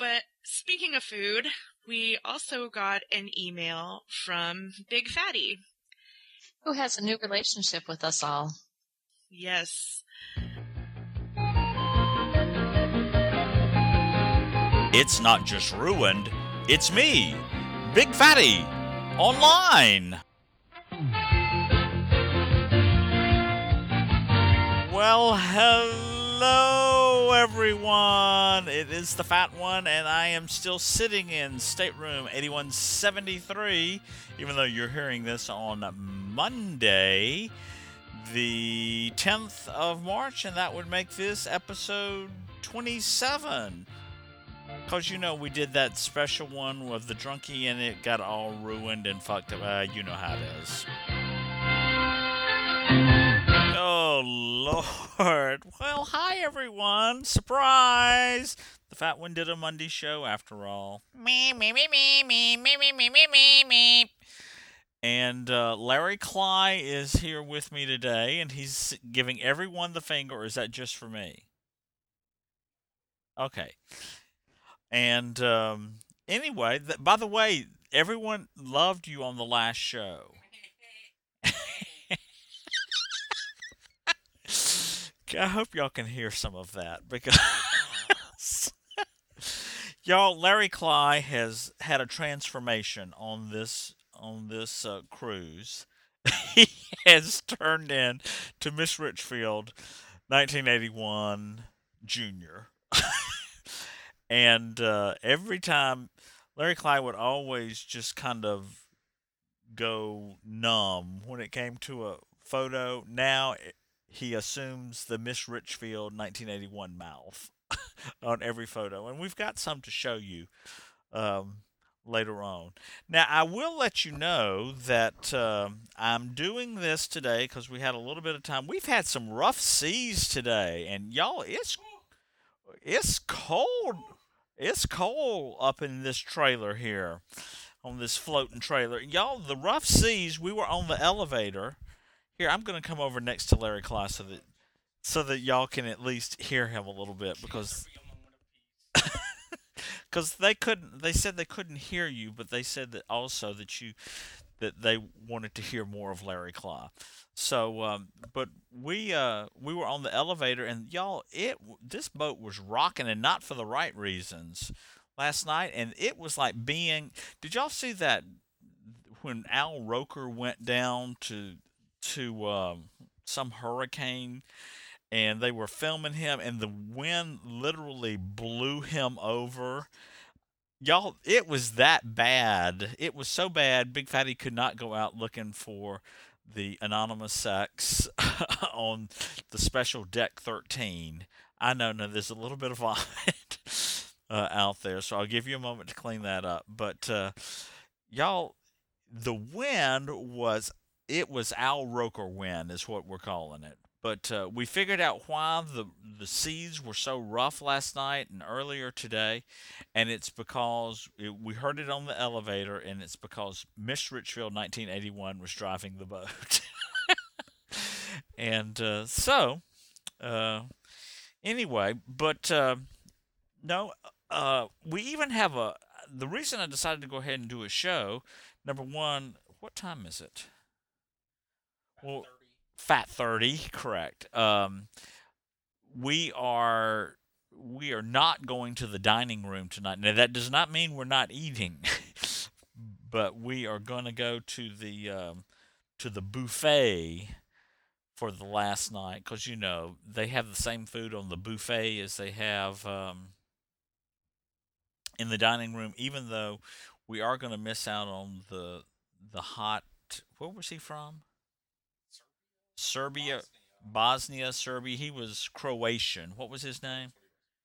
But speaking of food, we also got an email from Big Fatty. Who has a new relationship with us all. Yes. It's not just ruined, it's me, Big Fatty, online. Well, hello everyone. It is the Fat One, and I am still sitting in stateroom 8173, even though you're hearing this on Monday, the 10th of March, and that would make this episode 27. Because, you know, we did that special one with the drunkie and it got all ruined and fucked up. You know how it is. Oh, Lord. Well, hi, everyone. Surprise! The Fat One did a Monday show, after all. Me. And Larry Cly is here with me today, and he's giving everyone the finger, or is that just for me? Okay. And anyway, by the way, everyone loved you on the last show. I hope y'all can hear some of that because y'all, Larry Cly has had a transformation on this cruise. He has turned in to Miss Richfield, 1981 Junior. And every time, Larry Cly would always just kind of go numb when it came to a photo. Now he assumes the Miss Richfield 1981 mouth on every photo. And we've got some to show you later on. Now, I will let you know that I'm doing this today because we had a little bit of time. We've had some rough seas today. And y'all, it's cold. It's cold up in this trailer here, on this floating trailer. Y'all, the rough seas, we were on the elevator. Here, I'm going to come over next to Larry Cly so that y'all can at least hear him a little bit, because they said they couldn't hear you, but they said that also that they wanted to hear more of Larry Cly. So, but we were on the elevator, and y'all, this boat was rocking, and not for the right reasons, last night, and it was like being. Did y'all see that when Al Roker went down to some hurricane, and they were filming him, and the wind literally blew him over? Y'all, it was that bad. It was so bad, Big Fatty could not go out looking for the anonymous sex on the special Deck 13. I know, there's a little bit of vomit out there, so I'll give you a moment to clean that up. But, y'all, the wind was Al Roker wind is what we're calling it. But we figured out why the seas were so rough last night and earlier today, and it's because we heard it on the elevator, and it's because Miss Richfield 1981 was driving the boat. And anyway, but no, we even have the reason I decided to go ahead and do a show, number one, what time is it? Well, Fat 30, correct. We are not going to the dining room tonight. Now, that does not mean we're not eating, but we are going to go to the buffet for the last night, because you know they have the same food on the buffet as they have in the dining room. Even though we are going to miss out on the hot. Where was he from? Serbia, Bosnia, Serbia. He was Croatian. What was his name?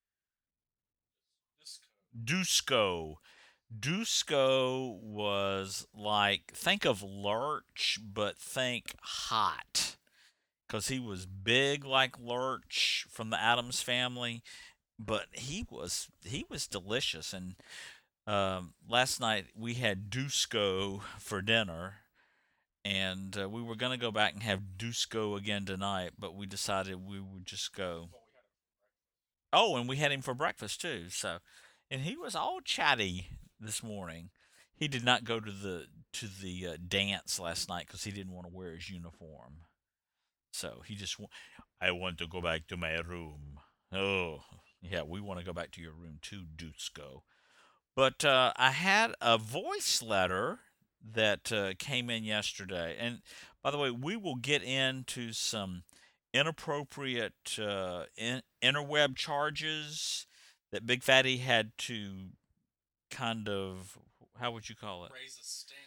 Dusko. Dusko was like, think of Lurch, but think hot. Because he was big like Lurch from the Addams Family, but he was delicious. And last night we had Dusko for dinner. And we were going to go back and have Dusko again tonight, but we decided we would just go. Oh, and we had him for breakfast too. So, and he was all chatty this morning. He did not go to the dance last night because he didn't want to wear his uniform. So he just, I want to go back to my room. Oh, yeah, we want to go back to your room too, Dusko. But I had a voice letter that came in yesterday. And by the way, we will get into some inappropriate interweb charges that Big Fatty had to kind of, how would you call it? Raise a stink.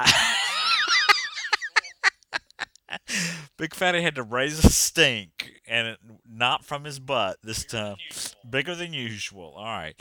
Big Fatty had to raise a stink, and not from his butt this time. Bigger than usual. All right,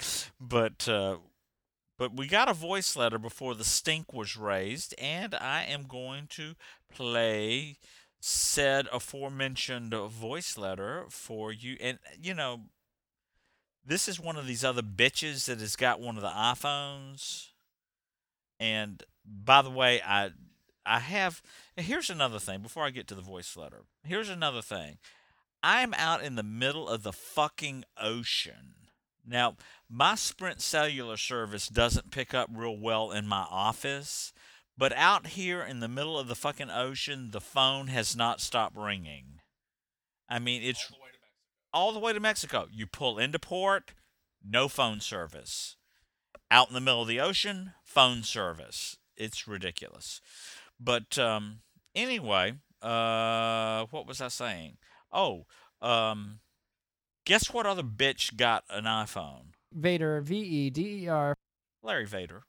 but we got a voice letter before the stink was raised, and I am going to play said aforementioned voice letter for you. And this is one of these other bitches that has got one of the iPhones. And by the way, I have. Here's another thing before I get to the voice letter. Here's another thing. I'm out in the middle of the fucking ocean. Now, my Sprint cellular service doesn't pick up real well in my office, but out here in the middle of the fucking ocean, the phone has not stopped ringing. I mean, it's all the way to Mexico. You pull into port, no phone service. Out in the middle of the ocean, phone service. It's ridiculous. But anyway, what was I saying? Oh, guess what other bitch got an iPhone? Vader, Veder. Larry Vader.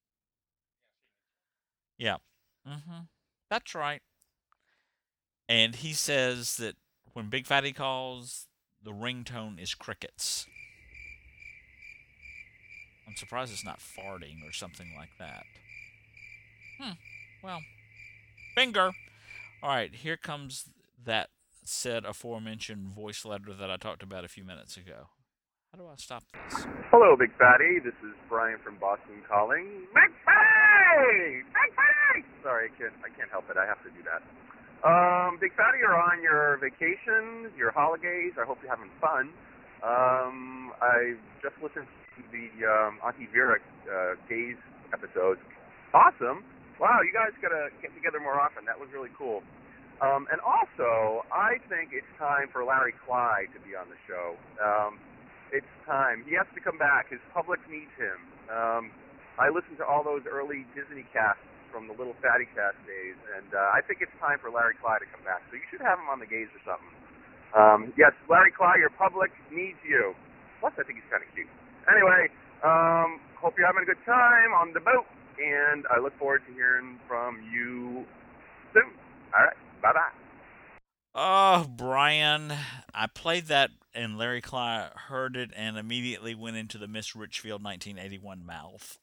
Yeah. That's right. And he says that when Big Fatty calls, the ringtone is crickets. I'm surprised it's not farting or something like that. Well, finger. All right, here comes that said aforementioned voice letter that I talked about a few minutes ago. How do I stop this? Hello, Big Fatty. This is Brian from Boston calling. Big Fatty! Big Fatty! Sorry, I can't help it. I have to do that. Big Fatty, you're on your vacations, your holidays. I hope you're having fun. I just listened to the Auntie Vera gays episode. Awesome. Wow, you guys got to get together more often. That was really cool. And also, I think it's time for Larry Clyde to be on the show. It's time. He has to come back. His public needs him. I listened to all those early Disney casts from the Little Fatty Cast days, and I think it's time for Larry Clyde to come back. So you should have him on the gays or something. Yes, Larry Clyde, your public needs you. Plus, I think he's kind of cute. Anyway, hope you're having a good time on the boat, and I look forward to hearing from you soon. All right, bye-bye. Oh, Brian, I played that, and Larry Clyde heard it and immediately went into the Miss Richfield 1981 mouth.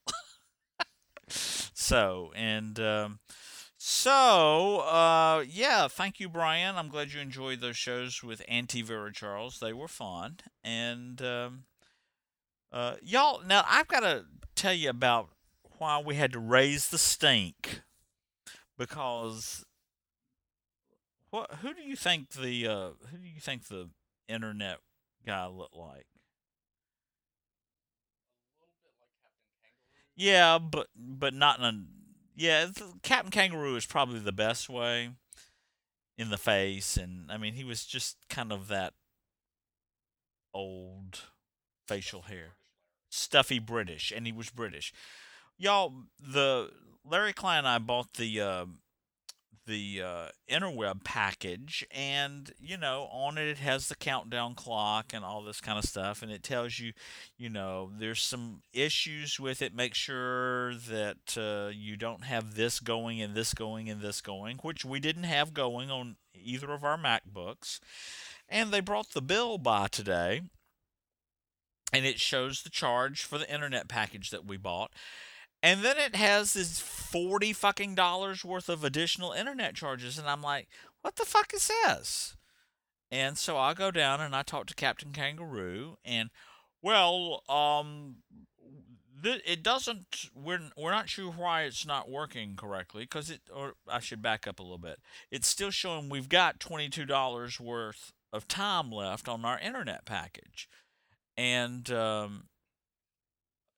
Yeah, thank you, Brian. I'm glad you enjoyed those shows with Auntie Vera Charles. They were fun. And, y'all, now I've got to tell you about why we had to raise the stink. Because who do you think the internet guy looked like? Yeah, but not in a. Yeah, Captain Kangaroo is probably the best way in the face, and I mean he was just kind of that old facial hair, stuffy British, and he was British. Y'all, the Larry Klein and I bought the interweb package, and on it has the countdown clock and all this kind of stuff, and it tells you there's some issues with it. Make sure that you don't have this going and this going and this going, which we didn't have going on either of our MacBooks. And they brought the bill by today, and it shows the charge for the internet package that we bought. And then it has this $40 fucking worth of additional internet charges. And I'm like, what the fuck is this? And so I go down and I talk to Captain Kangaroo. And, well, it doesn't, we're not sure why it's not working correctly. Or I should back up a little bit. It's still showing we've got $22 worth of time left on our internet package. And,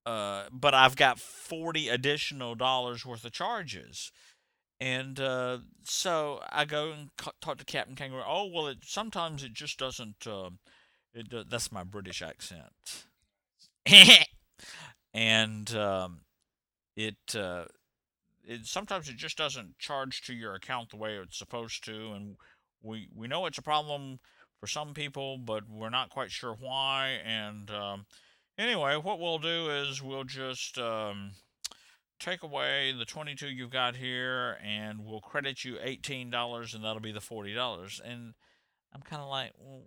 but I've got $40 additional worth of charges. And so I go and talk to Captain Kangaroo. Oh, well, sometimes it just doesn't. That's my British accent. And it sometimes it just doesn't charge to your account the way it's supposed to, and we know it's a problem for some people, but we're not quite sure why. And anyway, what we'll do is we'll just take away the 22 you've got here, and we'll credit you $18, and that'll be the $40. And I'm kind of like, well,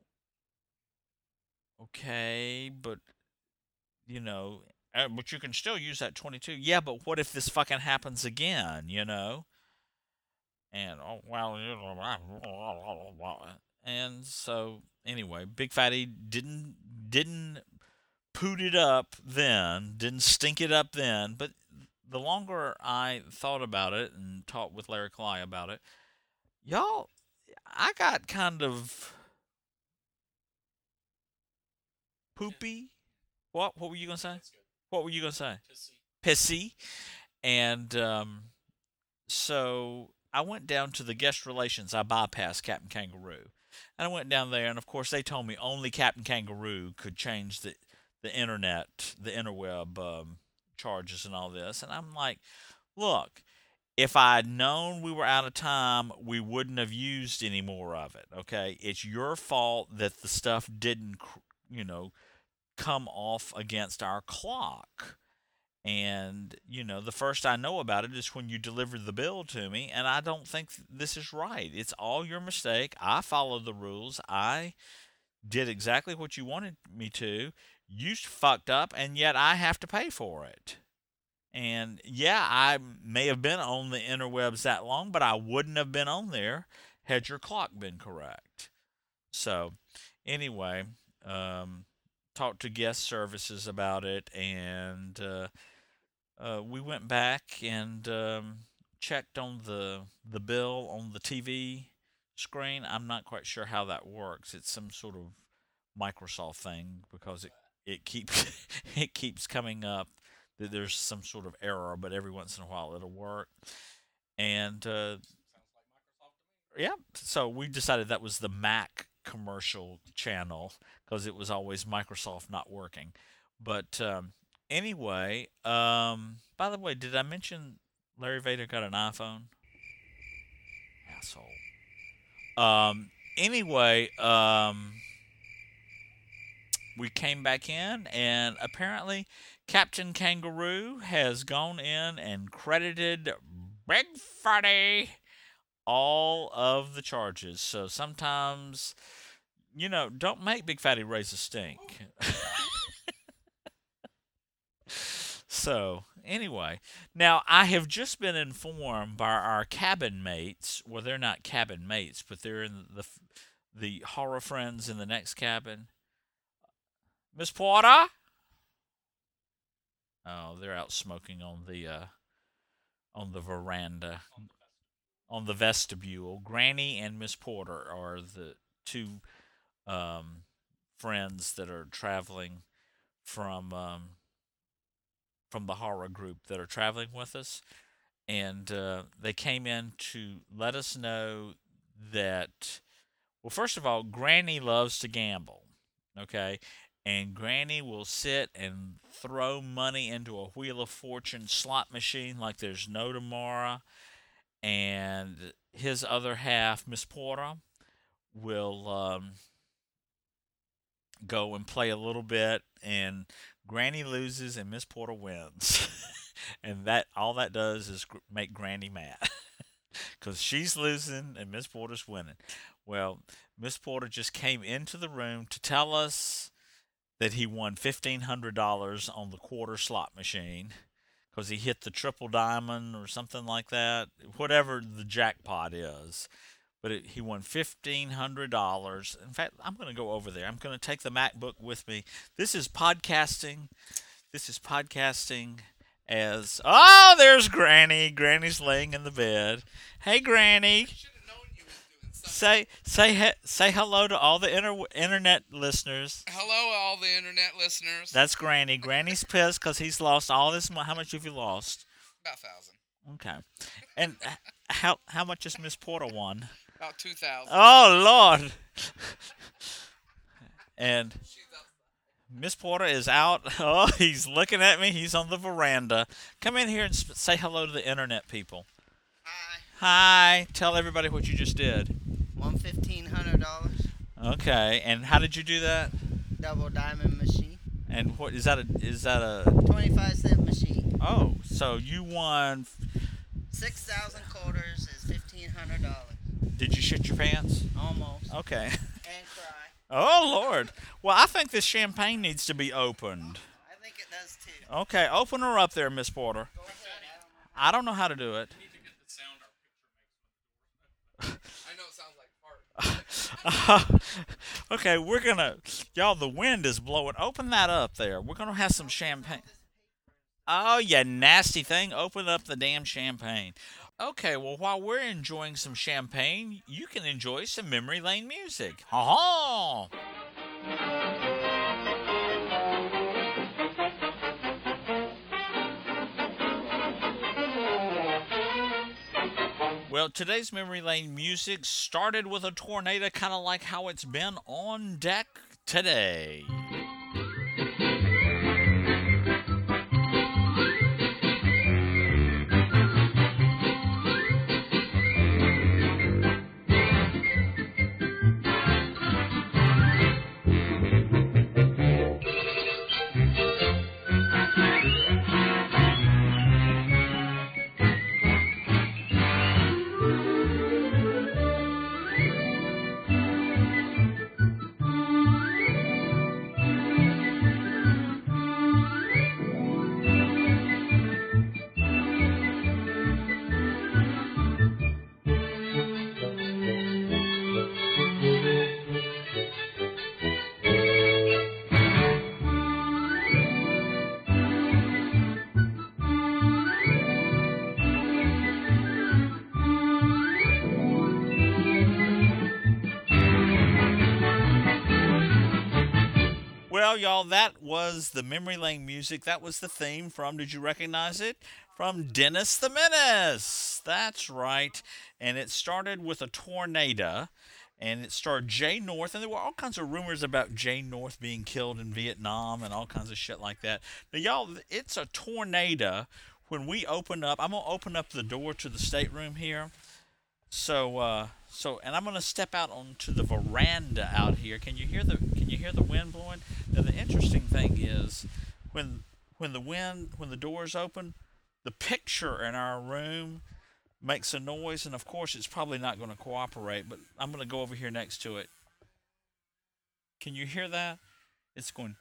okay, but but you can still use that 22. Yeah, but what if this fucking happens again? And and so anyway, Big Fatty didn't poot it up then, didn't stink it up then, but the longer I thought about it and talked with Larry Cly about it, y'all, I got kind of poopy. What were you gonna say? What were you gonna say? Pissy. And so I went down to the guest relations. I bypassed Captain Kangaroo, and I went down there, and of course they told me only Captain Kangaroo could change the internet, the interweb charges and all this. And I'm like, look, if I'd known we were out of time, we wouldn't have used any more of it. Okay, it's your fault that the stuff didn't, come off against our clock. And, the first I know about it is when you delivered the bill to me, and I don't think this is right. It's all your mistake. I followed the rules. I did exactly what you wanted me to. You fucked up, and yet I have to pay for it. And, yeah, I may have been on the interwebs that long, but I wouldn't have been on there had your clock been correct. So, anyway, talked to guest services about it, and we went back and checked on the bill on the TV screen. I'm not quite sure how that works. It's some sort of Microsoft thing, because it keeps coming up that there's some sort of error, but every once in a while it'll work. And yeah, so we decided that was the Mac commercial channel, because it was always Microsoft not working. But anyway, by the way, did I mention Larry Vader got an iPhone? Asshole. Anyway, we came back in, and apparently Captain Kangaroo has gone in and credited Big Fatty all of the charges. So sometimes, don't make Big Fatty raise a stink. So, anyway, now I have just been informed by our cabin mates. Well, they're not cabin mates, but they're in the horror friends in the next cabin. Miss Porter? Oh, they're out smoking on the veranda, on the vestibule. Granny and Miss Porter are the two friends that are traveling from the horror group that are traveling with us, and they came in to let us know that, well, first of all, Granny loves to gamble, okay, and Granny will sit and throw money into a Wheel of Fortune slot machine like there's no tomorrow, and his other half, Miss Porter, will go and play a little bit, and Granny loses and Miss Porter wins. And all that does is make Granny mad, because she's losing and Miss Porter's winning. Well, Miss Porter just came into the room to tell us that he won $1,500 on the quarter slot machine, because he hit the triple diamond or something like that, whatever the jackpot is. But he won $1,500. In fact, I'm going to go over there. I'm going to take the MacBook with me. This is podcasting. As... Oh, there's Granny. Granny's laying in the bed. Hey, Granny. Say hello to all the internet listeners. Hello, all the internet listeners. That's Granny. Granny's pissed because he's lost all this money. How much have you lost? About 1,000. Okay. And how much has Miss Porter won? About 2,000. Oh, Lord. And Miss Porter is out. Oh, he's looking at me. He's on the veranda. Come in here and say hello to the internet people. Hi. Hi. Tell everybody what you just did. Won $1,500. Okay. And how did you do that? Double diamond machine. And what is that? A 25-cent machine. Oh, so you won. 6,000 quarters is $1,500. Did you shit your pants? Almost. Okay. And cry. Oh, Lord. Well, I think this champagne needs to be opened. I think it does too. Okay, open her up there, Miss Porter. Go ahead. I don't know how to do it. We need to get the sound our picture makes. I know it sounds like fart. Okay, we're gonna. Y'all, the wind is blowing. Open that up there. We're gonna have some champagne. Oh, you nasty thing. Open up the damn champagne. Okay, well, while we're enjoying some champagne, you can enjoy some Memory Lane music. Ha ha! Well, today's Memory Lane music started with a tornado, kind of like how it's been on deck today. Well, y'all, that was the Memory Lane music. That was the theme from, did you recognize it? From Dennis the Menace. That's right. And it started with a tornado. And it starred Jay North. And there were all kinds of rumors about Jay North being killed in Vietnam and all kinds of shit like that. Now, y'all, it's a tornado. When we open up, I'm going to open up the door to the stateroom here. And I'm going to step out onto the veranda out here. Can you hear the wind blowing? Now the interesting thing is when the doors open, the picture in our room makes a noise, and of course it's probably not going to cooperate, but I'm going to go over here next to it. Can you hear that? It's going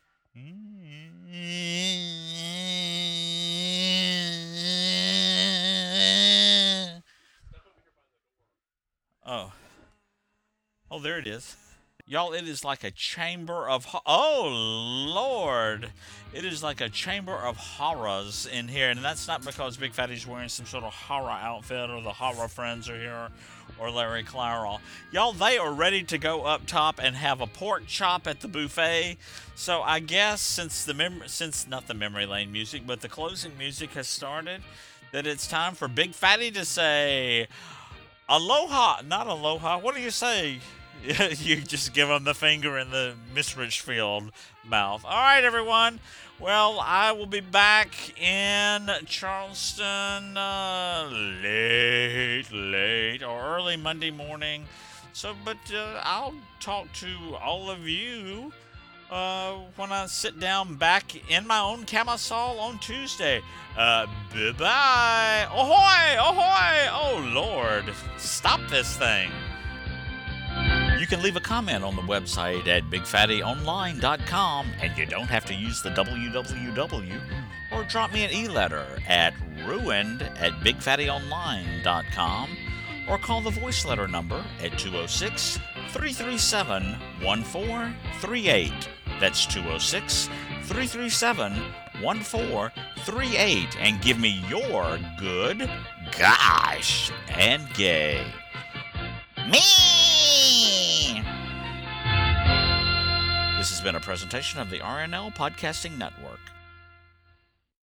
Oh, there it is. Y'all, it is like a chamber of... Oh, Lord. It is like a chamber of horrors in here. And that's not because Big Fatty's wearing some sort of horror outfit or the horror friends are here or Larry Clairol. Y'all, they are ready to go up top and have a pork chop at the buffet. So I guess since not the Memory Lane music, but the closing music has started, that it's time for Big Fatty to say... Aloha, not aloha. What do you say? You just give them the finger in the Miss Richfield mouth. All right, everyone. Well, I will be back in Charleston late or early Monday morning. But I'll talk to all of you when I sit down back in my own camisole on Tuesday. Bye-bye. Ahoy! Ahoy! Oh, Lord. Stop this thing. You can leave a comment on the website at BigFattyOnline.com, and you don't have to use the www, or drop me an e-letter at ruined@BigFattyOnline.com, or call the voice letter number at 206-337-1438. That's 206-337-1438, and give me your good, gosh, and gay. Me! This is has been a presentation of the RNL Podcasting Network.